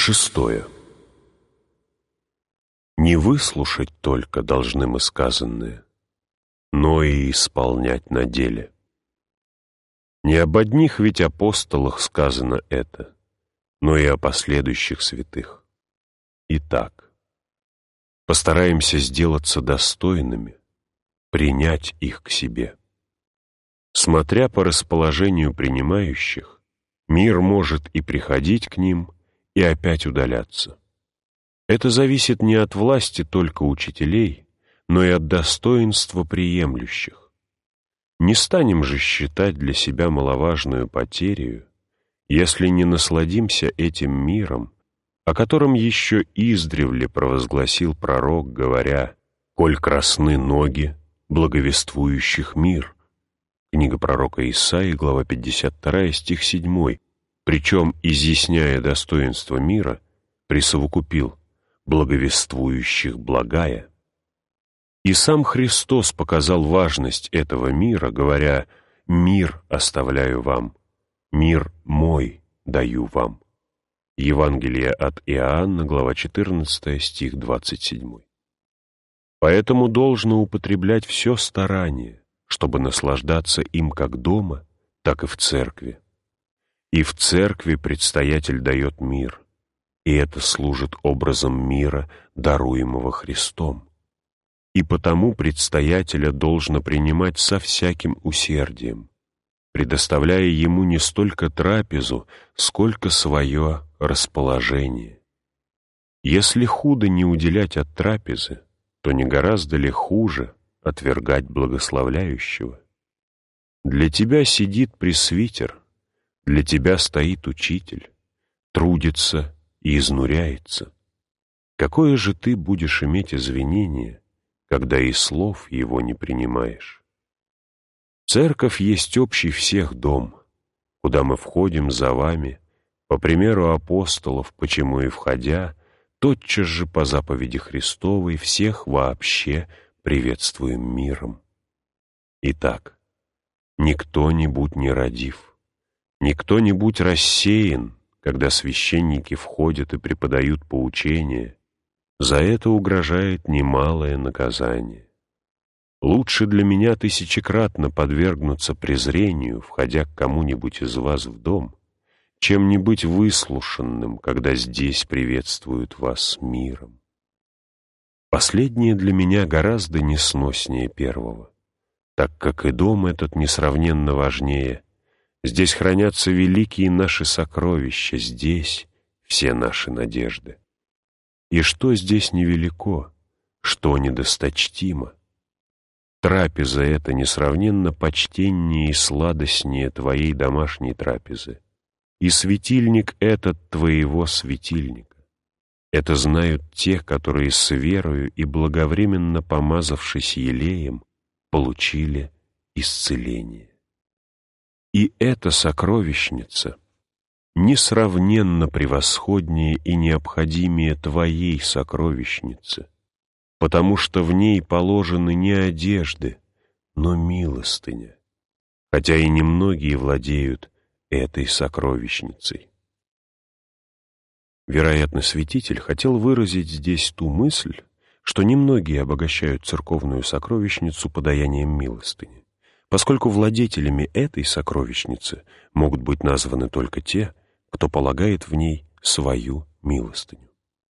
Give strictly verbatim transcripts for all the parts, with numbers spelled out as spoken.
Шестое. Не выслушать только должны мы сказанное, но и исполнять на деле. Не об одних ведь апостолах сказано это, но и о последующих святых. Итак, постараемся сделаться достойными, принять их к себе. Смотря по расположению принимающих, мир может и приходить к ним, и опять удаляться. Это зависит не от власти только учителей, но и от достоинства приемлющих. Не станем же считать для себя маловажную потерю, если не насладимся этим миром, о котором еще издревле провозгласил пророк, говоря: «Коль красны ноги благовествующих мир». Книга пророка Исаии, глава пятьдесят два, стих семь, причем, изъясняя достоинство мира, присовокупил благовествующих благая. И сам Христос показал важность этого мира, говоря: «Мир оставляю вам, мир мой даю вам». Евангелие от Иоанна, глава четырнадцатая, стих двадцать семь. Поэтому должно употреблять все старание, чтобы наслаждаться им как дома, так и в церкви. И в церкви предстоятель дает мир, и это служит образом мира, даруемого Христом. И потому предстоятеля должно принимать со всяким усердием, предоставляя ему не столько трапезу, сколько свое расположение. Если худо не уделять от трапезы, то не гораздо ли хуже отвергать благословляющего? Для тебя сидит пресвитер, для тебя стоит учитель, трудится и изнуряется. Какое же ты будешь иметь извинение, когда и слов его не принимаешь? Церковь есть общий всех дом, куда мы входим за вами, по примеру апостолов, почему и входя, тотчас же по заповеди Христовой всех вообще приветствуем миром. Итак, никто не будь нерадив, никто не будь рассеян, когда священники входят и преподают поучения. За это угрожает немалое наказание. Лучше для меня тысячекратно подвергнуться презрению, входя к кому-нибудь из вас в дом, чем не быть выслушанным, когда здесь приветствуют вас миром. Последнее для меня гораздо несноснее первого, так как и дом этот несравненно важнее. Здесь хранятся великие наши сокровища, здесь все наши надежды. И что здесь невелико, что недосточтимо? Трапеза эта несравненно почтеннее и сладостнее твоей домашней трапезы, и светильник этот твоего светильника. Это знают те, которые с верою и благовременно помазавшись елеем, получили исцеление. И эта сокровищница несравненно превосходнее и необходимее твоей сокровищницы, потому что в ней положены не одежды, но милостыня, хотя и немногие владеют этой сокровищницей. Вероятно, святитель хотел выразить здесь ту мысль, что немногие обогащают церковную сокровищницу подаянием милостыни, поскольку владетелями этой сокровищницы могут быть названы только те, кто полагает в ней свою милостыню.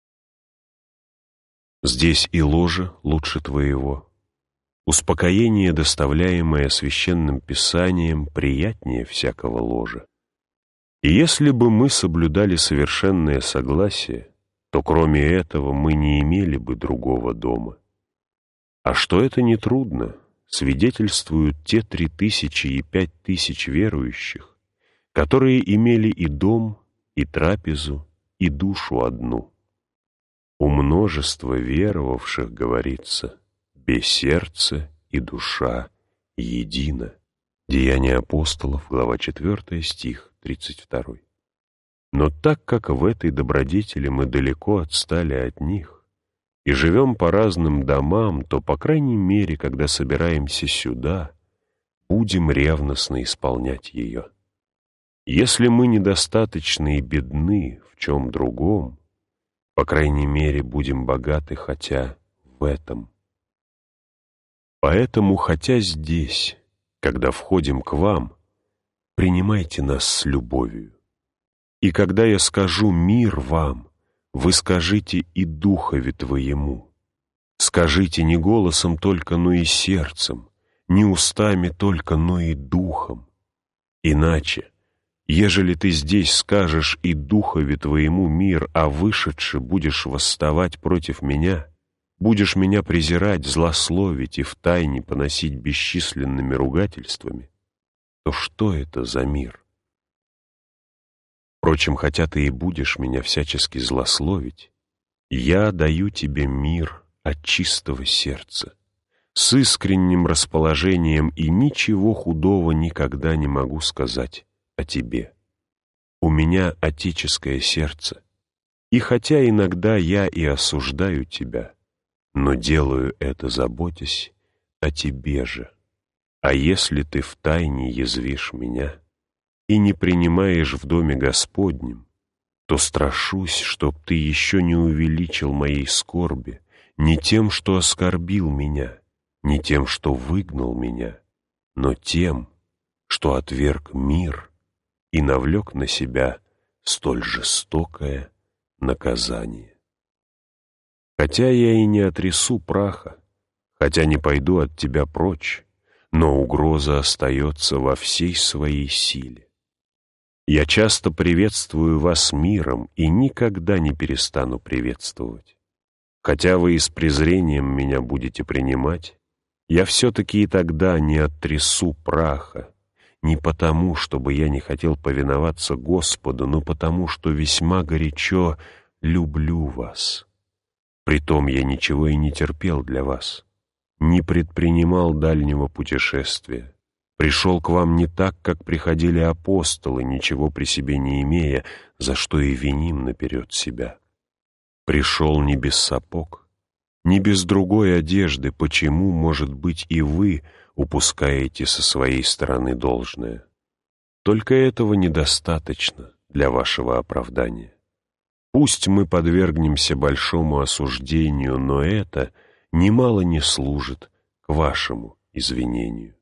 Здесь и ложе лучше твоего, успокоение, доставляемое священным писанием, приятнее всякого ложа. И если бы мы соблюдали совершенное согласие, то кроме этого мы не имели бы другого дома. А что это нетрудно, свидетельствуют те три тысячи и пять тысяч верующих, которые имели и дом, и трапезу, и душу одну. У множества веровавших, говорится, «бе сердце и душа едино». Деяния апостолов, глава четвёртая, стих тридцать второй. Но так как в этой добродетели мы далеко отстали от них и живем по разным домам, то, по крайней мере, когда собираемся сюда, будем ревностно исполнять ее. Если мы недостаточны и бедны в чем другом, по крайней мере, будем богаты хотя в этом. Поэтому, хотя здесь, когда входим к вам, принимайте нас с любовью. И когда я скажу «мир вам», вы скажите и духове твоему. Скажите не голосом только, но и сердцем, не устами только, но и духом. Иначе, ежели ты здесь скажешь и духове твоему мир, а вышедши будешь восставать против меня, будешь меня презирать, злословить и втайне поносить бесчисленными ругательствами, то что это за мир? Впрочем, хотя ты и будешь меня всячески злословить, я даю тебе мир от чистого сердца, с искренним расположением, и ничего худого никогда не могу сказать о тебе. У меня отеческое сердце, и хотя иногда я и осуждаю тебя, но делаю это, заботясь о тебе же. А если ты втайне язвишь меня и не принимаешь в доме Господнем, то страшусь, чтоб ты еще не увеличил моей скорби не тем, что оскорбил меня, не тем, что выгнал меня, но тем, что отверг мир и навлек на себя столь жестокое наказание. Хотя я и не отрясу праха, хотя не пойду от тебя прочь, но угроза остается во всей своей силе. Я часто приветствую вас миром и никогда не перестану приветствовать. Хотя вы и с презрением меня будете принимать, я все-таки и тогда не оттрясу праха, не потому, чтобы я не хотел повиноваться Господу, но потому, что весьма горячо люблю вас. Притом я ничего и не терпел для вас, не предпринимал дальнего путешествия, пришел к вам не так, как приходили апостолы, ничего при себе не имея, за что и виним наперед себя. Пришел не без сапог, не без другой одежды, почему, может быть, и вы упускаете со своей стороны должное. Только этого недостаточно для вашего оправдания. Пусть мы подвергнемся большому осуждению, но это немало не служит к вашему извинению.